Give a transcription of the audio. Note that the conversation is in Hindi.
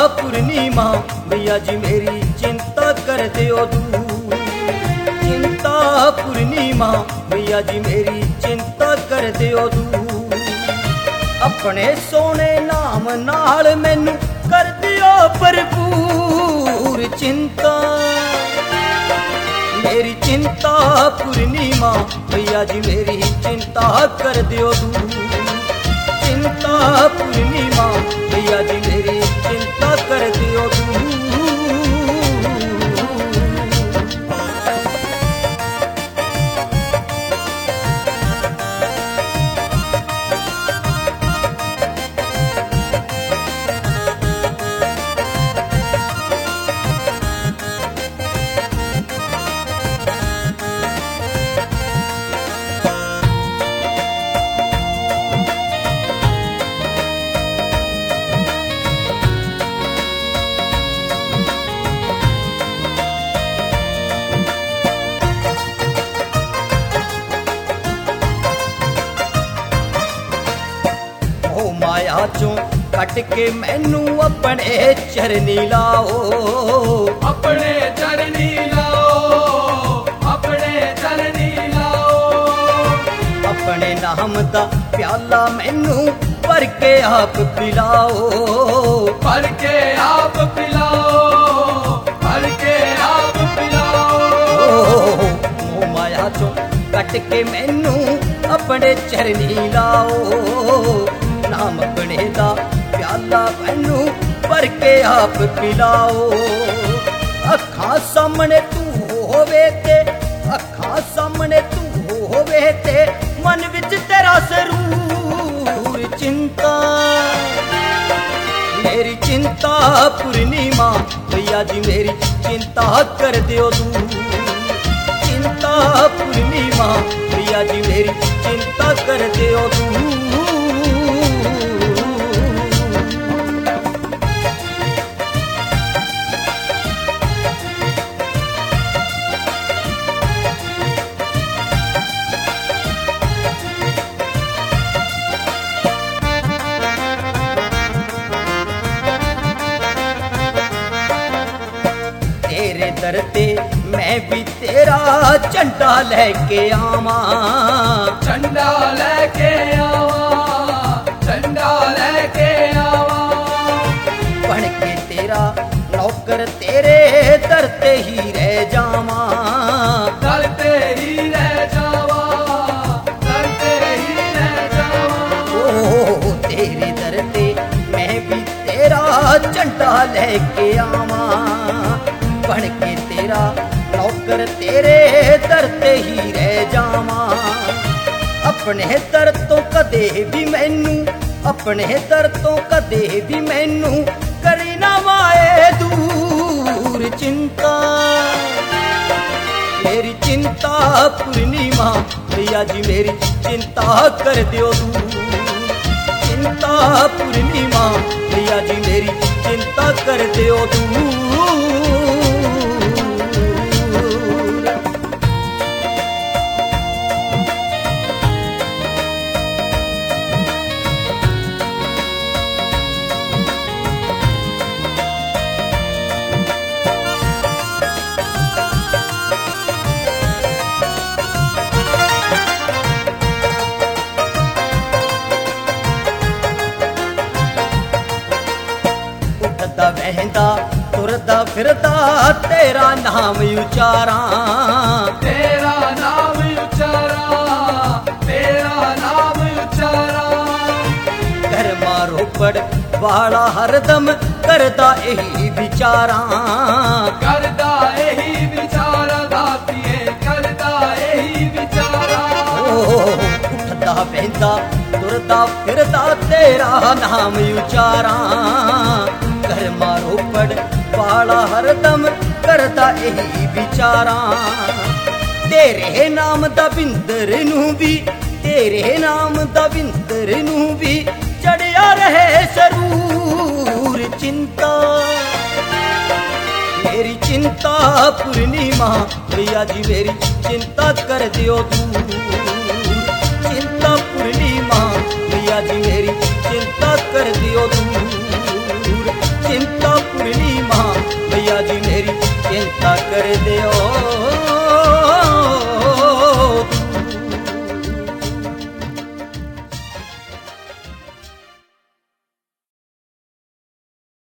पूर्णिमा मैया जी मेरी चिंता कर दियो दूर। चिंता पूर्णिमा मैया जी मेरी चिंता कर दियो दूर। अपने सोने नाम नाल मैनू कर दियो भरपूर। चिंता मेरी चिंता पूर्णिमा मैया जी मेरी चिंता कर दियो दूर। चिंता पूर्णिमा मैया जी मेरी चिंता कर दियो दूर। माया चों कट के मैनू अपने चरनी लाओ। अपने चरनी लाओ, अपने चरनी लाओ। अपने नाम दा प्याला मैनू भर के आप पिलाओ। भर के आप पिलाओ, भर के आप पिलाओ। माया चों कट के मैनू अपने चरनी लाओ। नाम अपने दा प्याला मैनू भर के आप पिलाओ। अखां सामने तू होवे ते, अखां सामने तू होवे ते मन विच तेरा सरूर। चिंता मेरी चिंता पूर्णिमा मैया जी मेरी चिंता कर दियो दूर। चिंता पूर्णिमा मैया जी मेरी चिंता कर दियो दूर। तेरे दर ते मैं भी तेरा झंडा लेके आवा। झंडा लेके आवा, झंडा लेके आवा। बन के तेरा नौकर तेरे दर ते ही रह जावा। दर ते ही रह जावा, दर ते ही रह जावा। ओ तेरे दर ते मैं भी तेरा झंडा लेके आवा। बन के तेरा नौकर तेरे दर ते ही रह जावा। अपने दर तो कदे भी मैनू, अपने दर तो कदे भी मैनू करी ना वाए दूर। चिंता मेरी चिंता पूर्णिमा मैया जी मेरी चिंता कर दियो दूर। चिंता पूर्णिमा मैया जी मेरी चिंता कर दियो दूर। वहदा तुरदा फिरदा तेरा नाम उचारा। तेरा नाम उचारा, तेरा नाम उचारा। घर मारो पड़ वाला हरदम करदा यही विचारा। करदा यही विचारा दातिए, करदा यही विचारा। उठदा बहदा तुरदा फिरदा तेरा नाम उचारा। घर मारो पड़ वाला हरदम करदा यही विचारा। तेरे नाम दा बिंदर नू भी, तेरे नाम दा बिंदर नू भी चढ़िया रहे सरूर। चिंता मेरी चिंता पूर्णिमा मैया जी मेरी चिंता कर दियो दूर। चिंता पूर्णिमा मैया जी मेरी चिंता कर दियो दूर। चिंता कर दियो